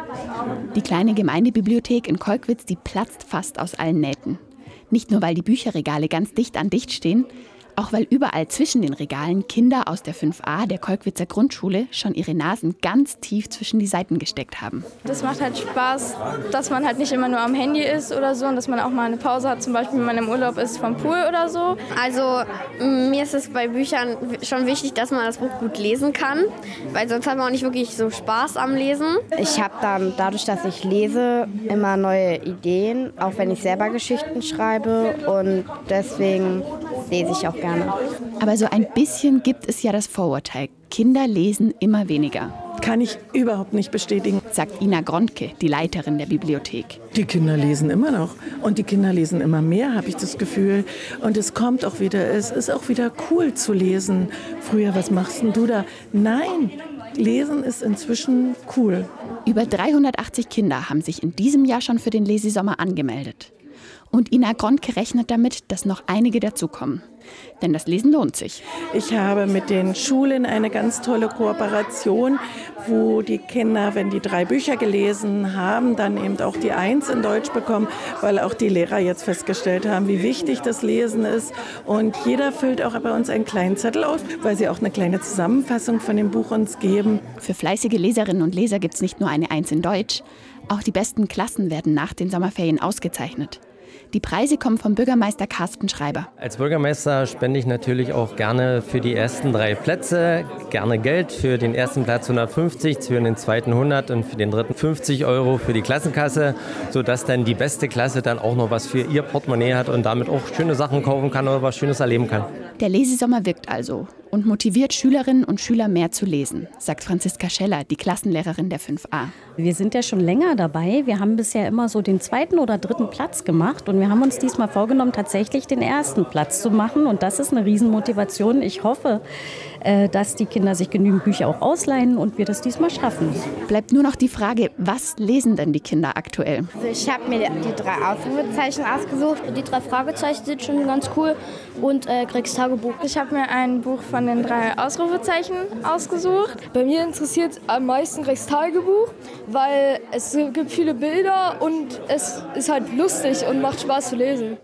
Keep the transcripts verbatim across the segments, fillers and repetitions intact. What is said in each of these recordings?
Die kleine Gemeindebibliothek in Kolkwitz, die platzt fast aus allen Nähten. Nicht nur, weil die Bücherregale ganz dicht an dicht stehen, auch weil überall zwischen den Regalen Kinder aus der fünf a der Kolkwitzer Grundschule schon ihre Nasen ganz tief zwischen die Seiten gesteckt haben. Das macht halt Spaß, dass man halt nicht immer nur am Handy ist oder so und dass man auch mal eine Pause hat, zum Beispiel wenn man im Urlaub ist vom Pool oder so. Also mir ist es bei Büchern schon wichtig, dass man das Buch gut lesen kann, weil sonst hat man auch nicht wirklich so Spaß am Lesen. Ich habe dann dadurch, dass ich lese, immer neue Ideen, auch wenn ich selber Geschichten schreibe und deswegen lese ich auch gerne. Aber so ein bisschen gibt es ja das Vorurteil, Kinder lesen immer weniger. Kann ich überhaupt nicht bestätigen, sagt Ina Grontke, die Leiterin der Bibliothek. Die Kinder lesen immer noch und die Kinder lesen immer mehr, habe ich das Gefühl. Und es kommt auch wieder, es ist auch wieder cool zu lesen. Früher, was machst denn du da? Nein, Lesen ist inzwischen cool. Über dreihundertachtzig Kinder haben sich in diesem Jahr schon für den Lesesommer angemeldet. Und Ina Grontke rechnet damit, dass noch einige dazukommen. Denn das Lesen lohnt sich. Ich habe mit den Schulen eine ganz tolle Kooperation, wo die Kinder, wenn die drei Bücher gelesen haben, dann eben auch die Eins in Deutsch bekommen, weil auch die Lehrer jetzt festgestellt haben, wie wichtig das Lesen ist. Und jeder füllt auch bei uns einen kleinen Zettel aus, weil sie auch eine kleine Zusammenfassung von dem Buch uns geben. Für fleißige Leserinnen und Leser gibt es nicht nur eine Eins in Deutsch. Auch die besten Klassen werden nach den Sommerferien ausgezeichnet. Die Preise kommen vom Bürgermeister Carsten Schreiber. Als Bürgermeister spende ich natürlich auch gerne für die ersten drei Plätze gerne Geld. Für den ersten Platz hundertfünfzig, für den zweiten hundert und für den dritten fünfzig Euro für die Klassenkasse, sodass dann die beste Klasse dann auch noch was für ihr Portemonnaie hat und damit auch schöne Sachen kaufen kann oder was Schönes erleben kann. Der Lesesommer wirkt also und motiviert Schülerinnen und Schüler mehr zu lesen, sagt Franziska Scheller, die Klassenlehrerin der fünf a. Wir sind ja schon länger dabei. Wir haben bisher immer so den zweiten oder dritten Platz gemacht und wir haben uns diesmal vorgenommen, tatsächlich den ersten Platz zu machen und das ist eine Riesenmotivation. Ich hoffe, dass die Kinder sich genügend Bücher auch ausleihen und wir das diesmal schaffen. Bleibt nur noch die Frage, was lesen denn die Kinder aktuell? Also ich habe mir die drei Ausrufezeichen ausgesucht. Die drei Fragezeichen sind schon ganz cool und äh, Greggs Tagebuch. Ich habe mir ein Buch von den drei Ausrufezeichen ausgesucht. Bei mir interessiert am meisten Greggs Tagebuch, weil es gibt viele Bilder und es ist halt lustig und macht Spaß zu lesen.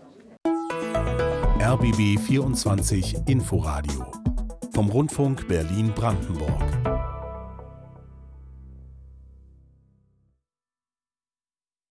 R B B vierundzwanzig Inforadio vom Rundfunk Berlin-Brandenburg.